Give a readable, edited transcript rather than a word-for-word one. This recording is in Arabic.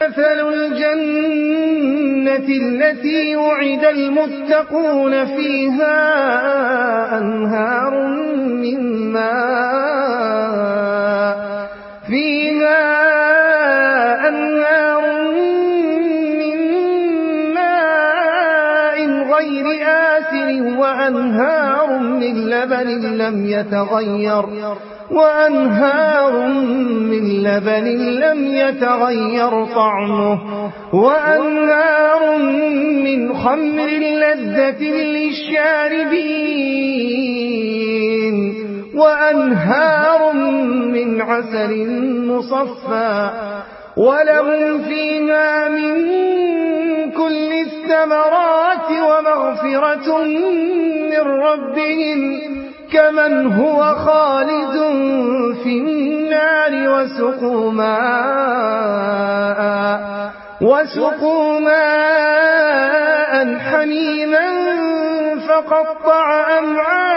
مثل الجنة التي وعد المتقون فيها أنهار من ماء غير آسن وأنهار من لبن لم يتغير طعمه وأنهار من خمر لذة للشاربين وأنهار من عسل مصفى ولهم فيها من كل الثمرات ومغفرة من ربهم كمن هو خالد في النار وسقوا ماء حميما فقطع أمعاءهم